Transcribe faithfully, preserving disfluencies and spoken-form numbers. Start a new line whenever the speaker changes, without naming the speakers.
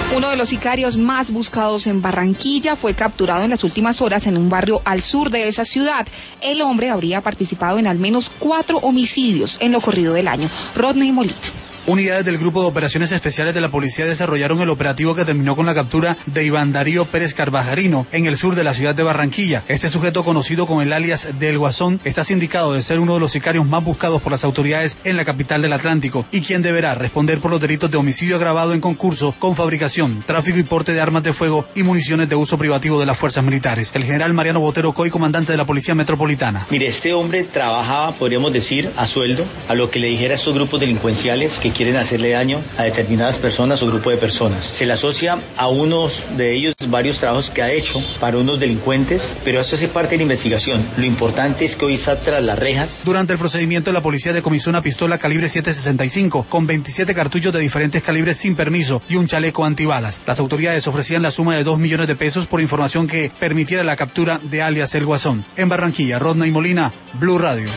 Uno de los sicarios más buscados en Barranquilla fue capturado en las últimas horas en un barrio al sur de esa ciudad. El hombre habría participado en al menos cuatro homicidios en lo corrido del año. Rodney Molina.
Unidades del Grupo de Operaciones Especiales de la Policía desarrollaron el operativo que terminó con la captura de Iván Darío Pérez Carvajarino en el sur de la ciudad de Barranquilla. Este sujeto, conocido con el alias del Guasón, está sindicado de ser uno de los sicarios más buscados por las autoridades en la capital del Atlántico y quien deberá responder por los delitos de homicidio agravado en concurso con fabricación, tráfico y porte de armas de fuego y municiones de uso privativo de las fuerzas militares. El general Mariano Botero Coy, comandante de la Policía Metropolitana.
Mire, este hombre trabajaba, podríamos decir, a sueldo, a lo que le dijera a estos grupos delincuenciales que quieren hacerle daño a determinadas personas o grupo de personas. Se le asocia a unos de ellos varios trabajos que ha hecho para unos delincuentes, pero eso hace parte de la investigación. Lo importante es que hoy está tras las rejas.
Durante el procedimiento, la policía decomisó una pistola calibre siete sesenta y cinco con veintisiete cartuchos de diferentes calibres sin permiso y un chaleco antibalas. Las autoridades ofrecían la suma de dos millones de pesos por información que permitiera la captura de alias El Guasón. En Barranquilla, Rodney Molina, Blue Radio.